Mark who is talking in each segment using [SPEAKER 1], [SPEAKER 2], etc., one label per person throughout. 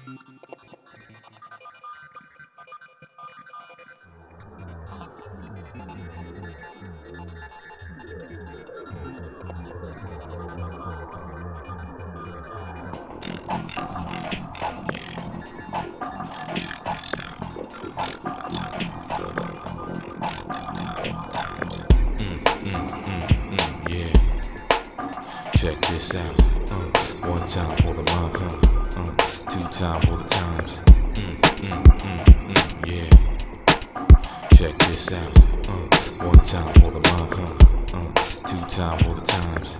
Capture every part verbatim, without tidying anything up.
[SPEAKER 1] Check this out. Uh, one time for the mom, huh? Uh, two time for the times. Mm, mm, mm, mm, yeah. Check this out. Uh, one time for the mom, huh? Uh, two time for the times.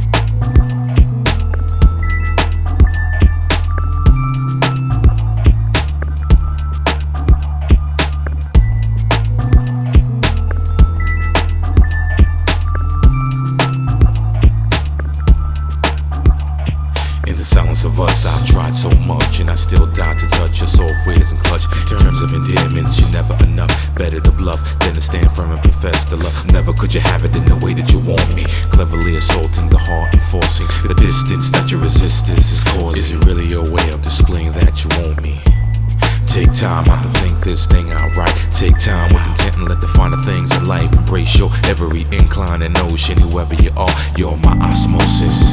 [SPEAKER 1] The silence of us, I've tried so much, and I still die to touch your soul, phrase and clutch. In terms of endearments, you're never enough. Better to bluff than to stand firm and profess the love. Never could you have it in the way that you want me. Cleverly assaulting the heart and forcing the distance that your resistance is causing. Is it really your way of displaying that you want me? Take time out to think this thing outright. Take time with intent and let the finer things in life embrace your every incline and notion. Whoever you are, you're my osmosis.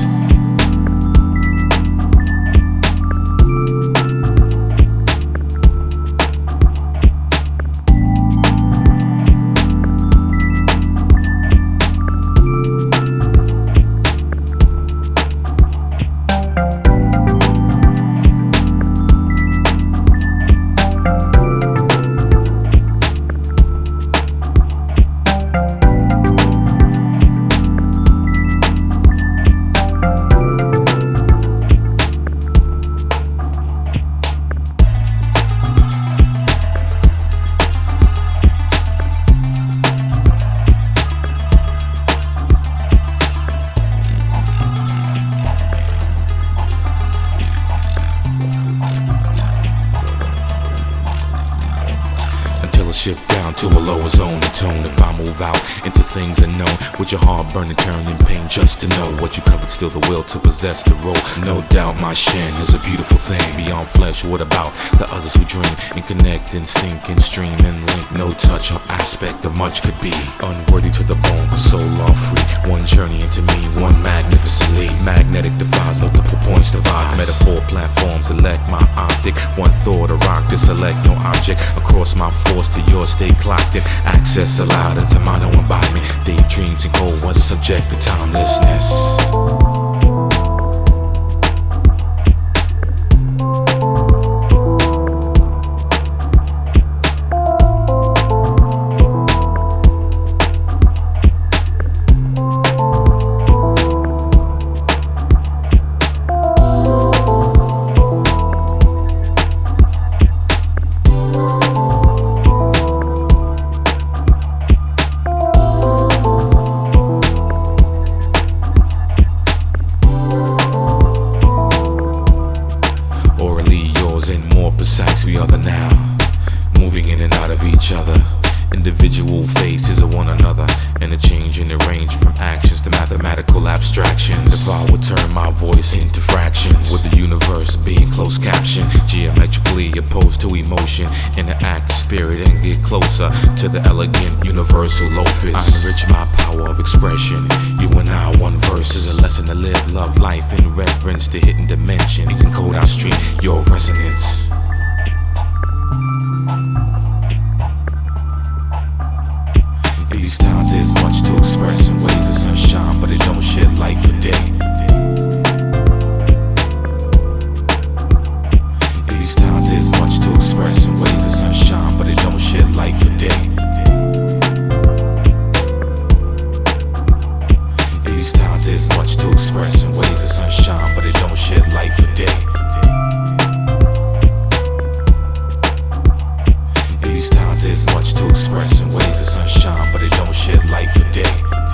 [SPEAKER 1] Shift down to a lower zone of tone. If I move out into things unknown, with your heart burning, turning pain just to know what you covered, still the will to possess the role. No doubt my shin is a beautiful thing beyond flesh. What about the others who dream and connect and sync and stream and link? No touch or aspect of much could be unworthy to the bone, but so love free. One journey into me, one magnificently magnetic device, multiple points devised. Metaphor platforms elect my optic. One thought a rock to select no object across my force to yours. Stay clocked in, access allowed into my no embodiment. Daydreams and cold ones subject to timelessness. We are the now, moving in and out of each other. Individual faces of one another, and a change in the range from actions to mathematical abstractions. If I would turn my voice into fractions, with the universe being closed caption, geometrically opposed to emotion, interact spirit and get closer to the elegant universal opus. I enrich my power of expression. You and I, one verse is a lesson to live, love life in reverence to hidden dimensions. Encode our stream, your resonance. These times there's much to express in ways of sunshine, but it don't shed light for day. These times there's much to express in ways of sunshine, but it don't shed light for day. These times there's much to express in ways of sunshine, but it don't shed light for day. These times there's much to express in ways of sunshine, but it don't shed light for day.